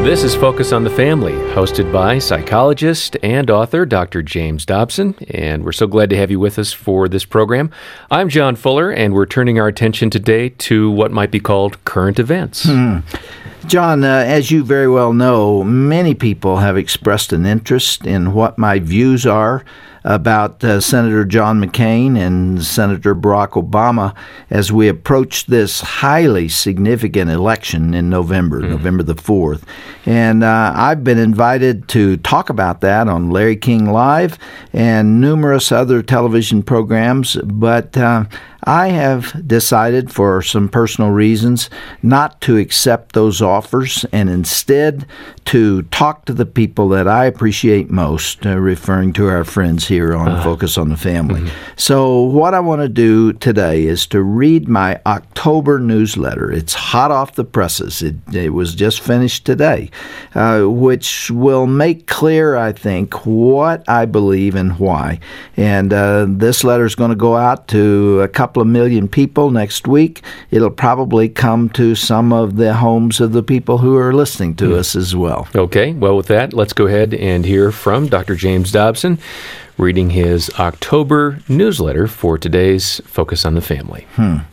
This is Focus on the Family, hosted by psychologist and author Dr. James Dobson, and we're so glad to have you with us for this program. I'm John Fuller, and we're turning our attention today to what might be called current events. John, as you very well know, many people have expressed an interest in what my views are about Senator John McCain and Senator Barack Obama as we approach this highly significant election in November the 4th. And I've been invited to talk about that on Larry King Live and numerous other television programs, but I have decided for some personal reasons not to accept those offers and instead to talk to the people that I appreciate most, referring to our friends here on Focus on the Family. So what I want to do today is to read my October newsletter. It's hot off the presses. It was just finished today, which will make clear, I think, what I believe and why. And this letter is going to go out to a couple of million people next week. It'll probably come to some of the homes of the people who are listening to us as well. Okay, well, with that, let's go ahead and hear from Dr. James Dobson, reading his October newsletter for today's Focus on the Family.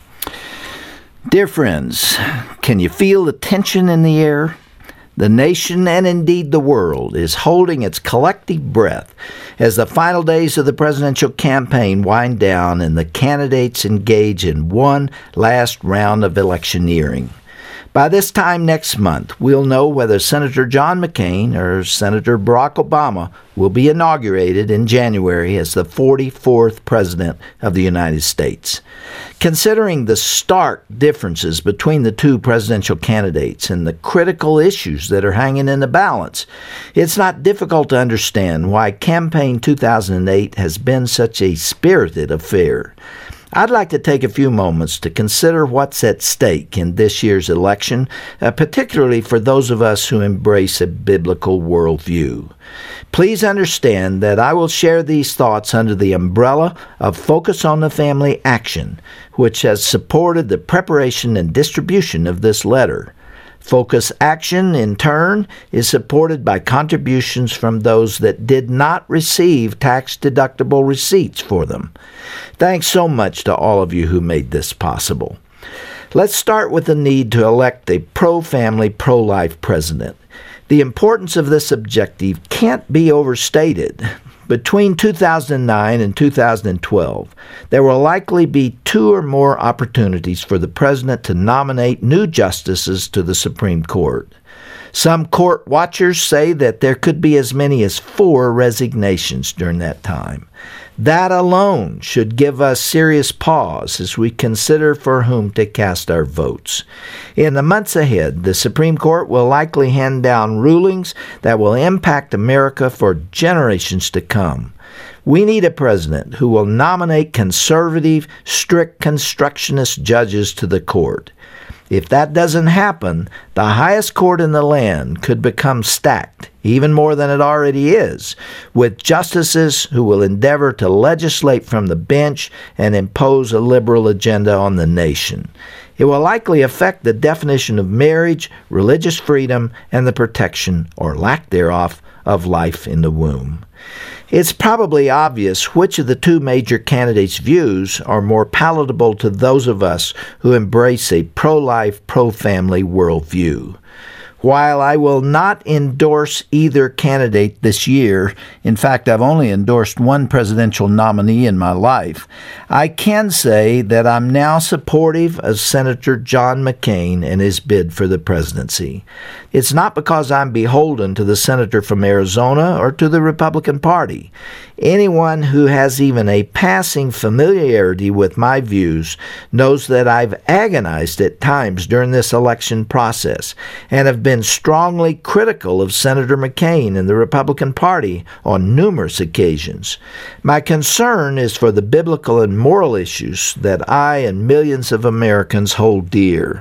Dear friends, can you feel the tension in the air? The nation, and indeed the world, is holding its collective breath as the final days of the presidential campaign wind down and the candidates engage in one last round of electioneering. By this time next month, we'll know whether Senator John McCain or Senator Barack Obama will be inaugurated in January as the 44th President of the United States. Considering the stark differences between the two presidential candidates and the critical issues that are hanging in the balance, it's not difficult to understand why Campaign 2008 has been such a spirited affair. I'd like to take a few moments to consider what's at stake in this year's election, particularly for those of us who embrace a biblical worldview. Please understand that I will share these thoughts under the umbrella of Focus on the Family Action, which has supported the preparation and distribution of this letter. Focus Action, in turn, is supported by contributions from those that did not receive tax-deductible receipts for them. Thanks so much to all of you who made this possible. Let's start with the need to elect a pro-family, pro-life president. The importance of this objective can't be overstated. Between 2009 and 2012, there will likely be 2 or more opportunities for the president to nominate new justices to the Supreme Court. Some court watchers say that there could be as many as 4 resignations during that time. That alone should give us serious pause as we consider for whom to cast our votes. In the months ahead, the Supreme Court will likely hand down rulings that will impact America for generations to come. We need a president who will nominate conservative, strict constructionist judges to the court. If that doesn't happen, the highest court in the land could become stacked, even more than it already is, with justices who will endeavor to legislate from the bench and impose a liberal agenda on the nation. It will likely affect the definition of marriage, religious freedom, and the protection, or lack thereof, of life in the womb. It's probably obvious which of the 2 major candidates' views are more palatable to those of us who embrace a pro-life, pro-family worldview. While I will not endorse either candidate this year, in fact, I've only endorsed one presidential nominee in my life, I can say that I'm now supportive of Senator John McCain and his bid for the presidency. It's not because I'm beholden to the senator from Arizona or to the Republican Party. Anyone who has even a passing familiarity with my views knows that I've agonized at times during this election process and have been strongly critical of Senator McCain and the Republican Party on numerous occasions. My concern is for the biblical and moral issues that I and millions of Americans hold dear.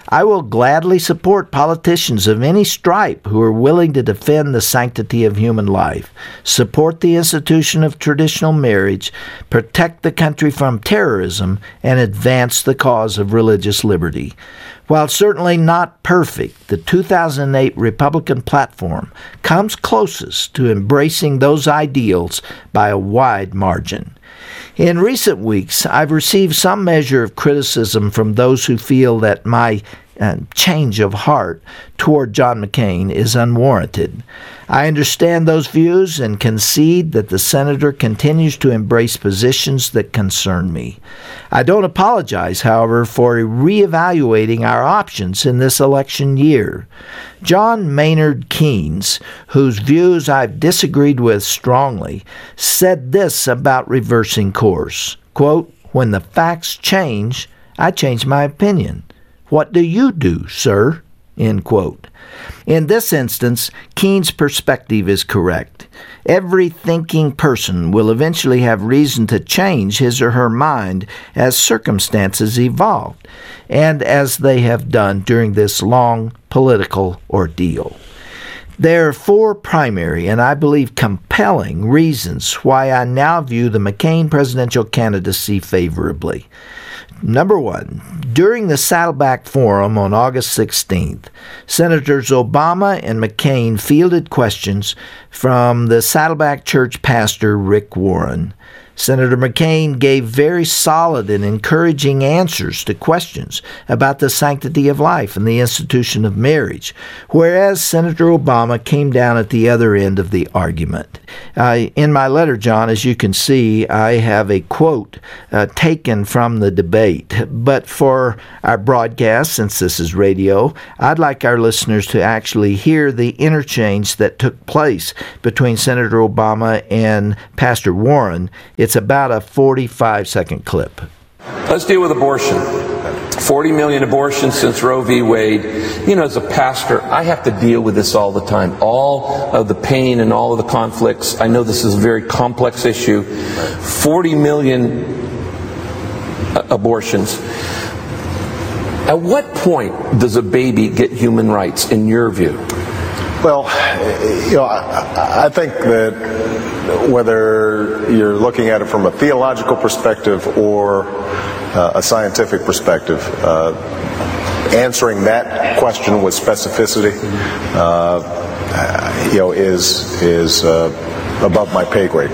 I will gladly support politicians of any stripe who are willing to defend the sanctity of human life, support the institution of traditional marriage, protect the country from terrorism, and advance the cause of religious liberty. While certainly not perfect, the 2008 Republican platform comes closest to embracing those ideals by a wide margin. In recent weeks, I've received some measure of criticism from those who feel that my change of heart toward John McCain is unwarranted. I understand those views and concede that the senator continues to embrace positions that concern me. I don't apologize, however, for reevaluating our options in this election year. John Maynard Keynes, whose views I've disagreed with strongly, said this about reversing course, quote, "When the facts change, I change my opinion. What do you do, sir?" End quote. In this instance, Keynes' perspective is correct. Every thinking person will eventually have reason to change his or her mind as circumstances evolve, and as they have done during this long political ordeal. There are four primary and I believe compelling reasons why I now view the McCain presidential candidacy favorably. Number one, during the Saddleback Forum on August 16th, Senators Obama and McCain fielded questions from the Saddleback Church pastor Rick Warren. Senator McCain gave very solid and encouraging answers to questions about the sanctity of life and the institution of marriage, whereas Senator Obama came down at the other end of the argument. In my letter, John, as you can see, I have a quote taken from the debate. But for our broadcast, since this is radio, I'd like our listeners to actually hear the interchange that took place between Senator Obama and Pastor Warren. It's about a 45-second clip. Let's deal with abortion. 40 million abortions since Roe v. Wade. You know, as a pastor, I have to deal with this all the time. All of the pain and all of the conflicts. I know this is a very complex issue. 40 million abortions. At what point does a baby get human rights, in your view? Well, you know, I think that whether you're looking at it from a theological perspective or a scientific perspective, answering that question with specificity, is above my pay grade.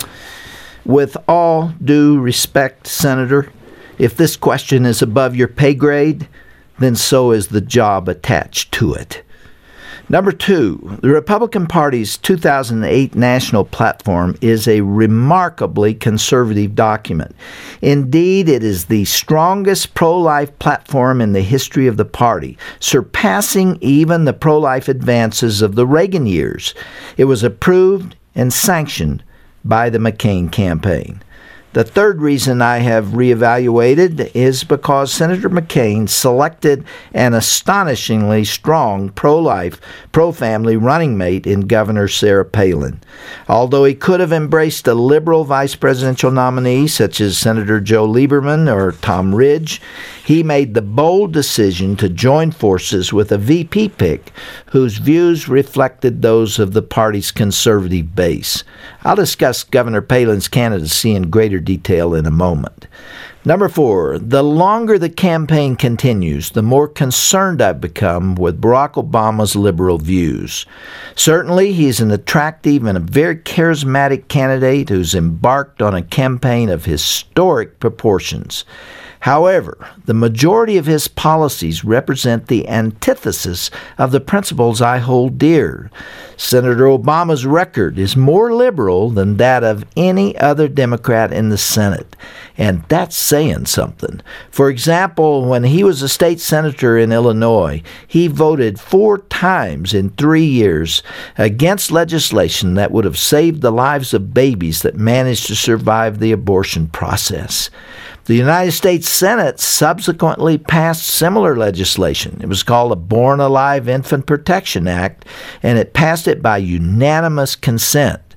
With all due respect, Senator, if this question is above your pay grade, then so is the job attached to it. Number two, the Republican Party's 2008 national platform is a remarkably conservative document. Indeed, it is the strongest pro-life platform in the history of the party, surpassing even the pro-life advances of the Reagan years. It was approved and sanctioned by the McCain campaign. The third reason I have reevaluated is because Senator McCain selected an astonishingly strong pro-life, pro-family running mate in Governor Sarah Palin. Although he could have embraced a liberal vice presidential nominee such as Senator Joe Lieberman or Tom Ridge, he made the bold decision to join forces with a VP pick whose views reflected those of the party's conservative base. I'll discuss Governor Palin's candidacy in greater detail in a moment. Number four, the longer the campaign continues, the more concerned I've become with Barack Obama's liberal views. Certainly, he's an attractive and a very charismatic candidate who's embarked on a campaign of historic proportions. However, the majority of his policies represent the antithesis of the principles I hold dear. Senator Obama's record is more liberal than that of any other Democrat in the Senate, and that's saying something. For example, when he was a state senator in Illinois, he voted 4 times in 3 years against legislation that would have saved the lives of babies that managed to survive the abortion process. The United States Senate subsequently passed similar legislation. It was called the Born Alive Infant Protection Act, and it passed it by unanimous consent.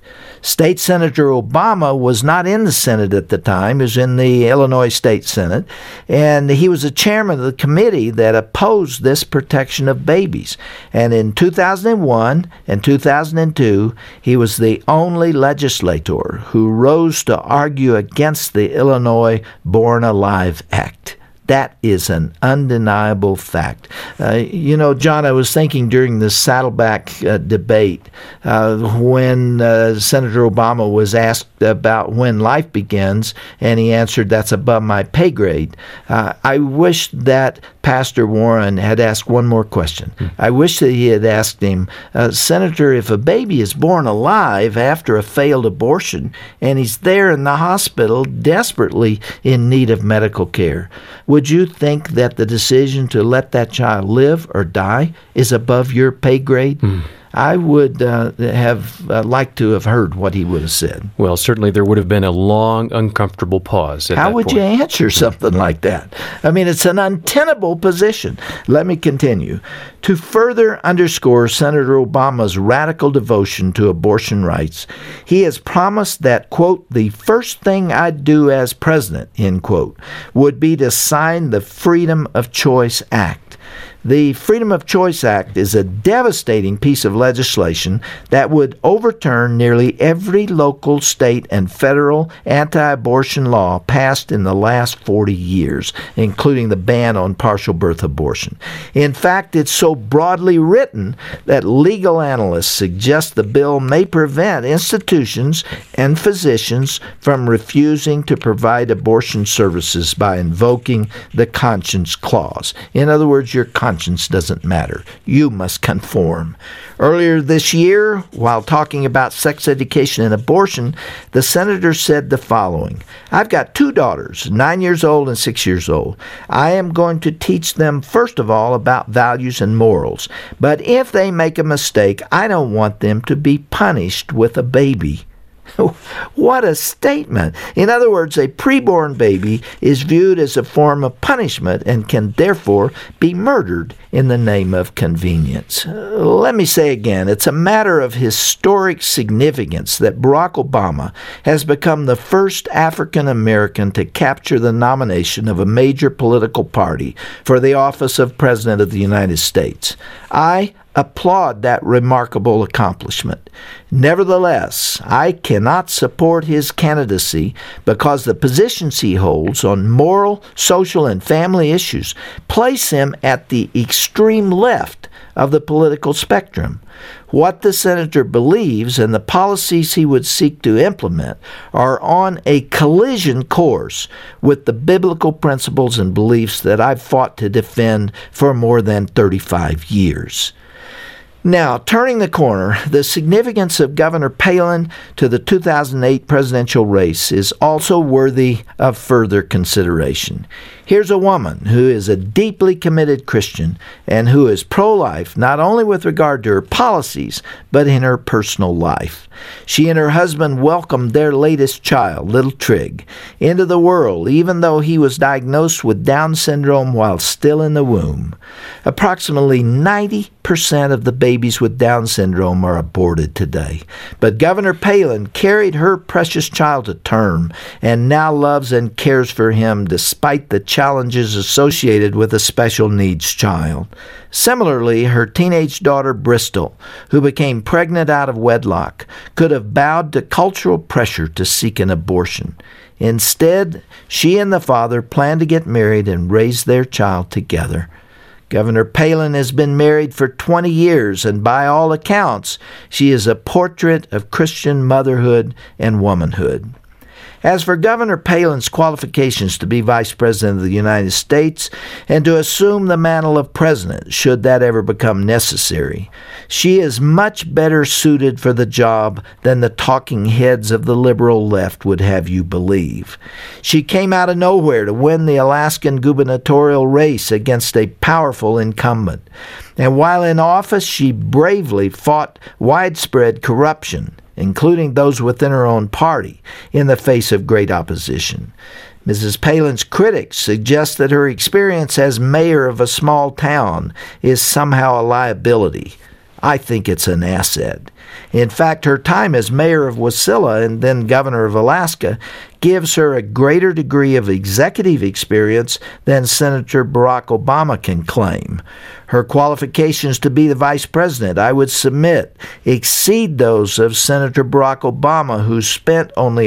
State Senator Obama was not in the Senate at the time. He was in the Illinois State Senate, and he was the chairman of the committee that opposed this protection of babies. And in 2001 and 2002, he was the only legislator who rose to argue against the Illinois Born Alive Act. That is an undeniable fact. John, I was thinking during the Saddleback debate when Senator Obama was asked about when life begins, and he answered, "That's above my pay grade." I wish that Pastor Warren had asked one more question. I wish that he had asked him, Senator, if a baby is born alive after a failed abortion and he's there in the hospital desperately in need of medical care, would you think that the decision to let that child live or die is above your pay grade? I would have liked to have heard what he would have said. Well, certainly there would have been a long, uncomfortable pause at that point. How would you answer something like that? I mean, it's an untenable position. Let me continue. To further underscore Senator Obama's radical devotion to abortion rights, he has promised that, quote, "the first thing I'd do as president," end quote, would be to sign the Freedom of Choice Act. The Freedom of Choice Act is a devastating piece of legislation that would overturn nearly every local, state, and federal anti-abortion law passed in the last 40 years, including the ban on partial birth abortion. In fact, it's so broadly written that legal analysts suggest the bill may prevent institutions and physicians from refusing to provide abortion services by invoking the Conscience Clause. In other words, your conscience doesn't matter. You must conform. Earlier this year, while talking about sex education and abortion, the senator said the following: "I've got 2 daughters, 9 years old and 6 years old. I am going to teach them, first of all, about values and morals. But if they make a mistake, I don't want them to be punished with a baby." What a statement. In other words, a preborn baby is viewed as a form of punishment and can therefore be murdered in the name of convenience. Let me say again, it's a matter of historic significance that Barack Obama has become the first African American to capture the nomination of a major political party for the office of President of the United States. I applaud that remarkable accomplishment. Nevertheless, I cannot support his candidacy because the positions he holds on moral, social, and family issues place him at the extreme left of the political spectrum. What the senator believes and the policies he would seek to implement are on a collision course with the biblical principles and beliefs that I've fought to defend for more than 35 years. Now, turning the corner, the significance of Governor Palin to the 2008 presidential race is also worthy of further consideration. Here's a woman who is a deeply committed Christian and who is pro-life not only with regard to her policies, but in her personal life. She and her husband welcomed their latest child, little Trig, into the world, even though he was diagnosed with Down syndrome while still in the womb. Approximately 90% of the babies with Down syndrome are aborted today. But Governor Palin carried her precious child to term and now loves and cares for him despite the challenges associated with a special needs child. Similarly, her teenage daughter Bristol, who became pregnant out of wedlock, could have bowed to cultural pressure to seek an abortion. Instead, she and the father plan to get married and raise their child together. Governor Palin has been married for 20 years, and by all accounts, she is a portrait of Christian motherhood and womanhood. As for Governor Palin's qualifications to be Vice President of the United States and to assume the mantle of President, should that ever become necessary, she is much better suited for the job than the talking heads of the liberal left would have you believe. She came out of nowhere to win the Alaskan gubernatorial race against a powerful incumbent. And while in office, she bravely fought widespread corruption, including those within her own party, in the face of great opposition. Mrs. Palin's critics suggest that her experience as mayor of a small town is somehow a liability. I think it's an asset. In fact, her time as mayor of Wasilla and then governor of Alaska gives her a greater degree of executive experience than Senator Barack Obama can claim. Her qualifications to be the vice president, I would submit, exceed those of Senator Barack Obama, who spent only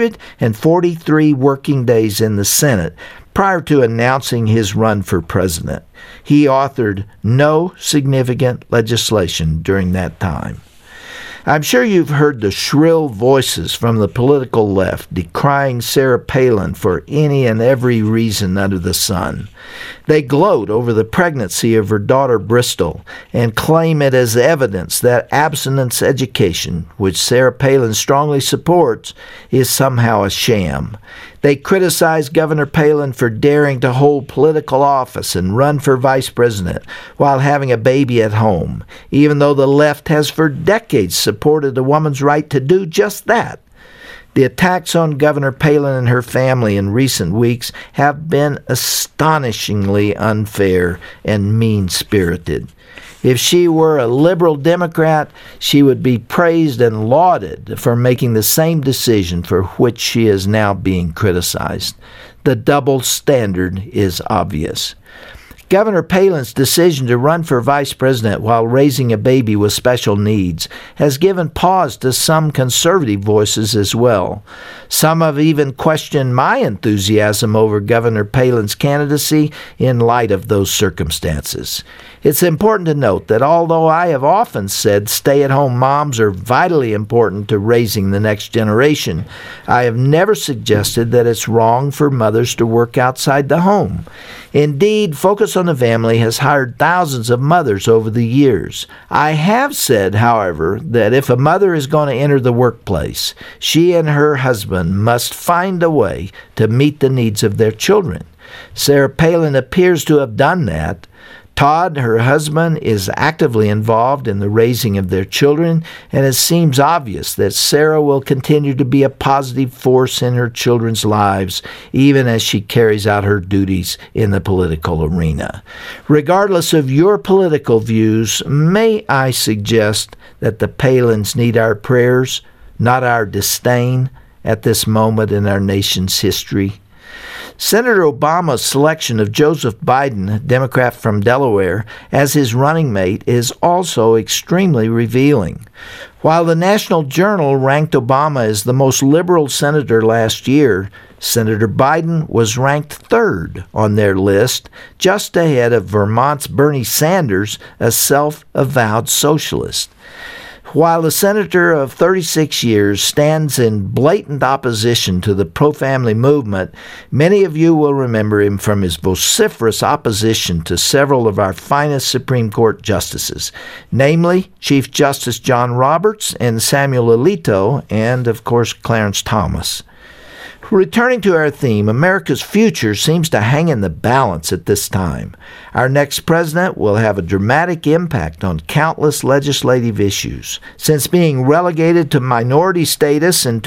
143 working days in the Senate prior to announcing his run for president. He authored no significant legislation during that time. I'm sure you've heard the shrill voices from the political left decrying Sarah Palin for any and every reason under the sun. They gloat over the pregnancy of her daughter Bristol and claim it as evidence that abstinence education, which Sarah Palin strongly supports, is somehow a sham. They criticize Governor Palin for daring to hold political office and run for vice president while having a baby at home, even though the left has for decades supported a woman's right to do just that. The attacks on Governor Palin and her family in recent weeks have been astonishingly unfair and mean-spirited. If she were a liberal Democrat, she would be praised and lauded for making the same decision for which she is now being criticized. The double standard is obvious. Governor Palin's decision to run for vice president while raising a baby with special needs has given pause to some conservative voices as well. Some have even questioned my enthusiasm over Governor Palin's candidacy in light of those circumstances. It's important to note that although I have often said stay-at-home moms are vitally important to raising the next generation, I have never suggested that it's wrong for mothers to work outside the home. Indeed, Focus on the Family has hired thousands of mothers over the years. I have said, however, that if a mother is going to enter the workplace, she and her husband must find a way to meet the needs of their children. Sarah Palin appears to have done that. Todd, her husband, is actively involved in the raising of their children, and it seems obvious that Sarah will continue to be a positive force in her children's lives, even as she carries out her duties in the political arena. Regardless of your political views, may I suggest that the Palins need our prayers, not our disdain, at this moment in our nation's history? Senator Obama's selection of Joseph Biden, a Democrat from Delaware, as his running mate is also extremely revealing. While the National Journal ranked Obama as the most liberal senator last year, Senator Biden was ranked third on their list, just ahead of Vermont's Bernie Sanders, a self-avowed socialist. While the senator of 36 years stands in blatant opposition to the pro-family movement, many of you will remember him from his vociferous opposition to several of our finest Supreme Court justices, namely Chief Justice John Roberts and Samuel Alito, and, of course, Clarence Thomas. Returning to our theme, America's future seems to hang in the balance at this time. Our next president will have a dramatic impact on countless legislative issues. Since being relegated to minority status in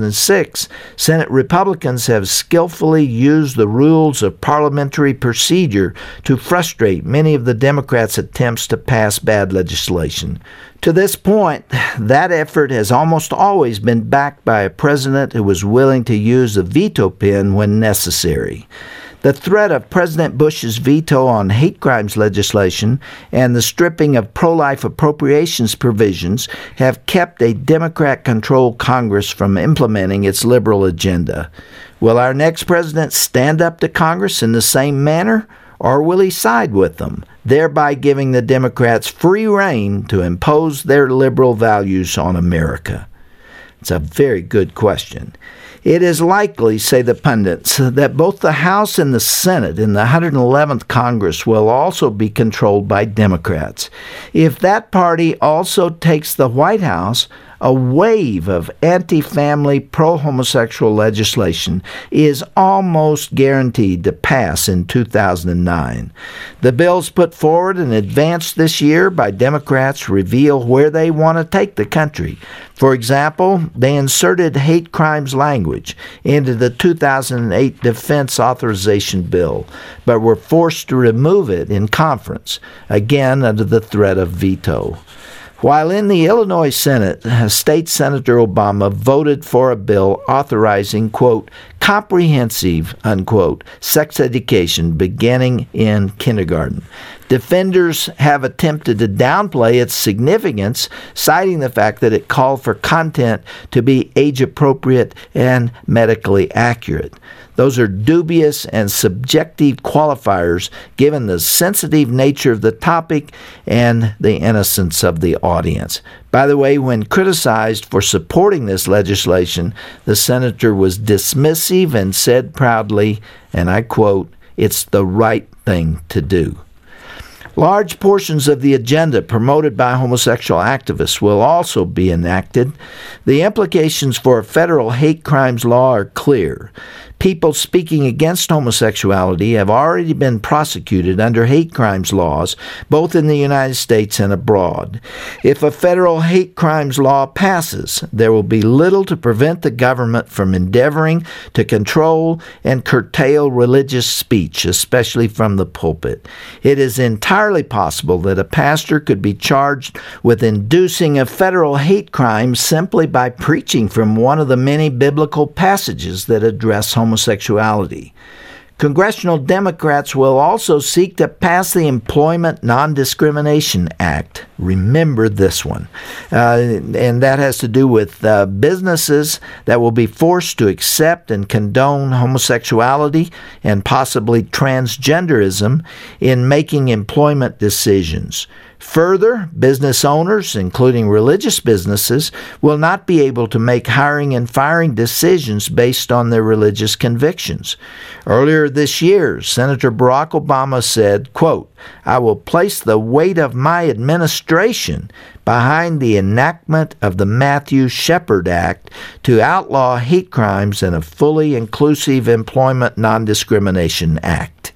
2006, Senate Republicans have skillfully used the rules of parliamentary procedure to frustrate many of the Democrats' attempts to pass bad legislation. To this point, that effort has almost always been backed by a president who was willing to use the veto pen when necessary. The threat of President Bush's veto on hate crimes legislation and the stripping of pro-life appropriations provisions have kept a Democrat-controlled Congress from implementing its liberal agenda. Will our next president stand up to Congress in the same manner? Or will he side with them, thereby giving the Democrats free rein to impose their liberal values on America? It's a very good question. It is likely, say the pundits, that both the House and the Senate in the 111th Congress will also be controlled by Democrats. If that party also takes the White House, a wave of anti-family, pro-homosexual legislation is almost guaranteed to pass in 2009. The bills put forward and advanced this year by Democrats reveal where they want to take the country. For example, they inserted hate crimes language into the 2008 Defense Authorization Bill, but were forced to remove it in conference, again under the threat of veto. While in the Illinois Senate, State Senator Obama voted for a bill authorizing, quote, comprehensive, unquote, sex education beginning in kindergarten. Defenders have attempted to downplay its significance, citing the fact that it called for content to be age-appropriate and medically accurate. Those are dubious and subjective qualifiers given the sensitive nature of the topic and the innocence of the audience. By the way, when criticized for supporting this legislation, the senator was dismissive and said proudly, and I quote, "It's the right thing to do." Large portions of the agenda promoted by homosexual activists will also be enacted. The implications for a federal hate crimes law are clear. People speaking against homosexuality have already been prosecuted under hate crimes laws, both in the United States and abroad. If a federal hate crimes law passes, there will be little to prevent the government from endeavoring to control and curtail religious speech, especially from the pulpit. It is entirely possible that a pastor could be charged with inducing a federal hate crime simply by preaching from one of the many biblical passages that address homosexuality. Congressional Democrats will also seek to pass the Employment Non-Discrimination Act. Remember this one. And that has to do with businesses that will be forced to accept and condone homosexuality and possibly transgenderism in making employment decisions. Further, business owners, including religious businesses, will not be able to make hiring and firing decisions based on their religious convictions. Earlier this year, Senator Barack Obama said, quote, "I will place the weight of my administration behind the enactment of the Matthew Shepard Act to outlaw hate crimes and a fully inclusive Employment Non-Discrimination Act."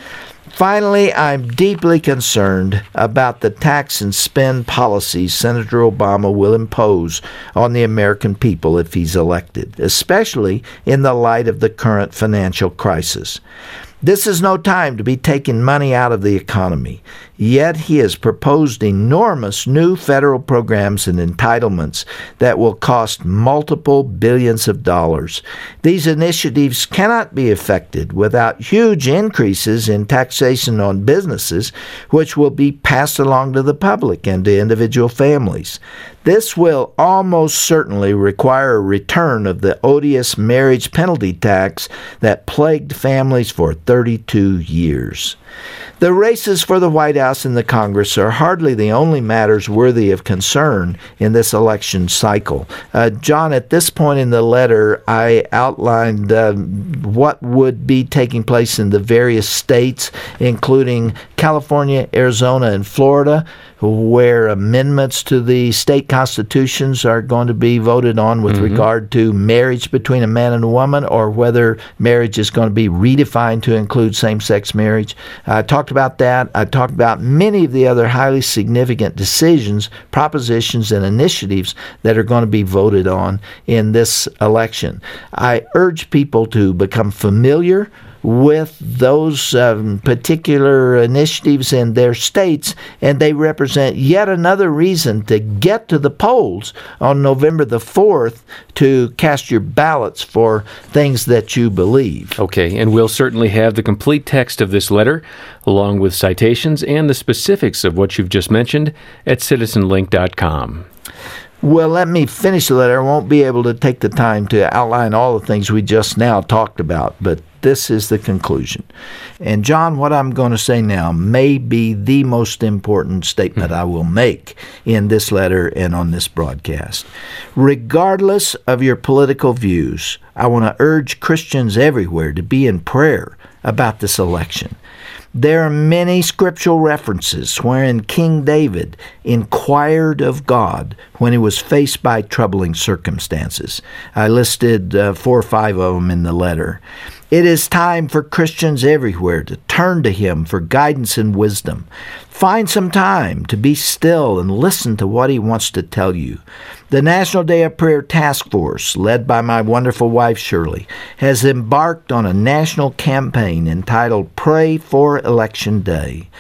Finally, I'm deeply concerned about the tax and spend policies Senator Obama will impose on the American people if he's elected, especially in the light of the current financial crisis. This is no time to be taking money out of the economy. Yet he has proposed enormous new federal programs and entitlements that will cost multiple billions of dollars. These initiatives cannot be effected without huge increases in taxation on businesses, which will be passed along to the public and to individual families. This will almost certainly require a return of the odious marriage penalty tax that plagued families for 32 years. The races for the White House and the Congress are hardly the only matters worthy of concern in this election cycle. John, at this point in the letter, I outlined what would be taking place in the various states, including California, Arizona, and Florida, where amendments to the state constitutions are going to be voted on with regard to marriage between a man and a woman, or whether marriage is going to be redefined to include same-sex marriage. I talked about that. I talked about many of the other highly significant decisions, propositions, and initiatives that are going to be voted on in this election. I urge people to become familiar with those particular initiatives in their states, and they represent yet another reason to get to the polls on November the 4th to cast your ballots for things that you believe. Okay, and we'll certainly have the complete text of this letter, along with citations and the specifics of what you've just mentioned, at citizenlink.com. Well, let me finish the letter. I won't be able to take the time to outline all the things we just now talked about, but this is the conclusion. And John, what I'm going to say now may be the most important statement I will make in this letter and on this broadcast. Regardless of your political views, I want to urge Christians everywhere to be in prayer about this election. There are many scriptural references wherein King David inquired of God when he was faced by troubling circumstances. I listed 4 or 5 of them in the letter. It is time for Christians everywhere to turn to Him for guidance and wisdom. Find some time to be still and listen to what He wants to tell you. The National Day of Prayer Task Force, led by my wonderful wife Shirley, has embarked on a national campaign entitled Pray for Election Day.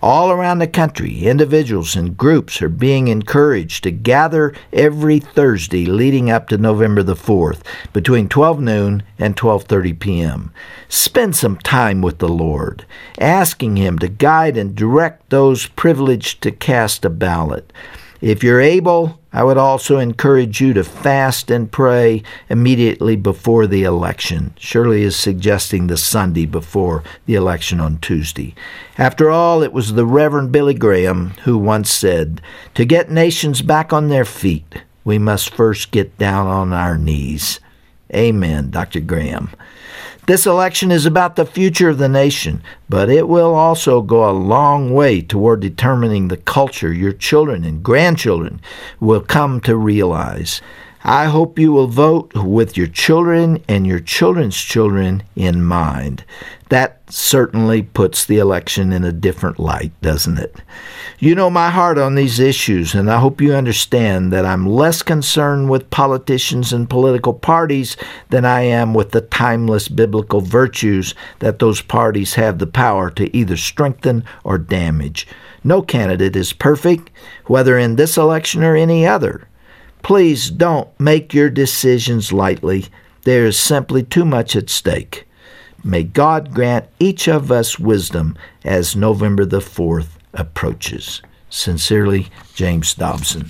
All around the country, individuals and groups are being encouraged to gather every Thursday leading up to November the 4th between 12 noon and 12:30 p.m. Spend some time with the Lord, asking Him to guide and direct those privileged to cast a ballot. If you're able, I would also encourage you to fast and pray immediately before the election. Shirley is suggesting the Sunday before the election on Tuesday. After all, it was the Reverend Billy Graham who once said, "To get nations back on their feet, we must first get down on our knees." Amen, Dr. Graham. This election is about the future of the nation, but it will also go a long way toward determining the culture your children and grandchildren will come to realize. I hope you will vote with your children and your children's children in mind. That certainly puts the election in a different light, doesn't it? You know my heart on these issues, and I hope you understand that I'm less concerned with politicians and political parties than I am with the timeless biblical virtues that those parties have the power to either strengthen or damage. No candidate is perfect, whether in this election or any other. Please don't make your decisions lightly. There is simply too much at stake. May God grant each of us wisdom as November the 4th approaches. Sincerely, James Dobson.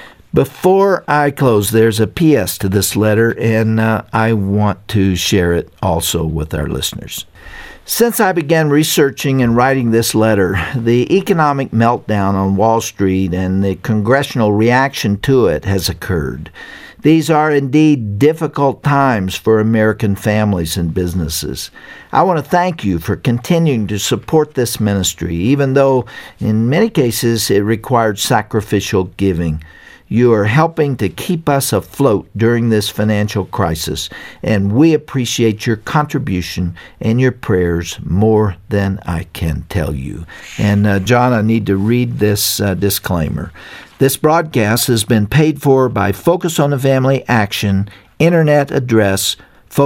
Before I close, there's a P.S. to this letter, and I want to share it also with our listeners. Since I began researching and writing this letter, the economic meltdown on Wall Street and the congressional reaction to it has occurred. These are indeed difficult times for American families and businesses. I want to thank you for continuing to support this ministry, even though in many cases it required sacrificial giving. You are helping to keep us afloat during this financial crisis, and we appreciate your contribution and your prayers more than I can tell you. And John, I need to read this disclaimer. This broadcast has been paid for by Focus on the Family Action, internet address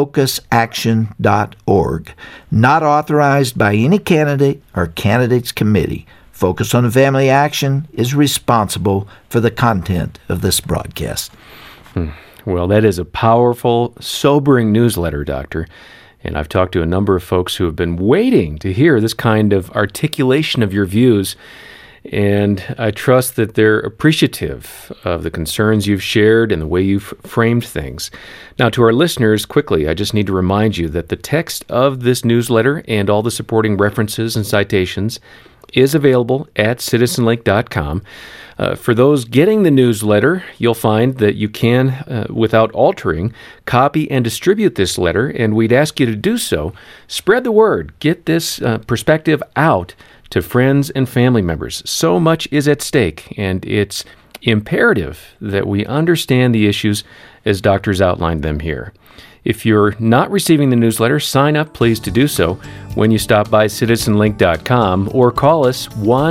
focusaction.org, not authorized by any candidate or candidates committee. Focus on the Family Action is responsible for the content of this broadcast. Well, that is a powerful, sobering newsletter, Doctor. And I've talked to a number of folks who have been waiting to hear this kind of articulation of your views. And I trust that they're appreciative of the concerns you've shared and the way you've framed things. Now, to our listeners, quickly, I just need to remind you that the text of this newsletter and all the supporting references and citations is available at citizenlink.com. For those getting the newsletter, you'll find that you can, without altering, copy and distribute this letter, and we'd ask you to do so. Spread the word. Get this perspective out to friends and family members. So much is at stake, and it's imperative that we understand the issues as doctors outlined them here. If you're not receiving the newsletter, sign up, please, to do so when you stop by citizenlink.com or call us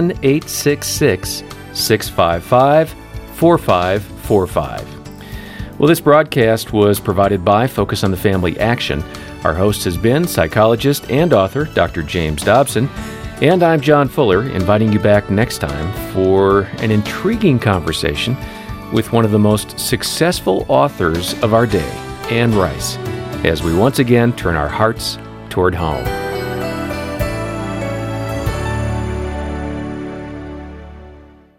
1-866-655-4545. Well, this broadcast was provided by Focus on the Family Action. Our host has been psychologist and author Dr. James Dobson, and I'm John Fuller, inviting you back next time for an intriguing conversation with one of the most successful authors of our day, Anne Rice, as we once again turn our hearts toward home.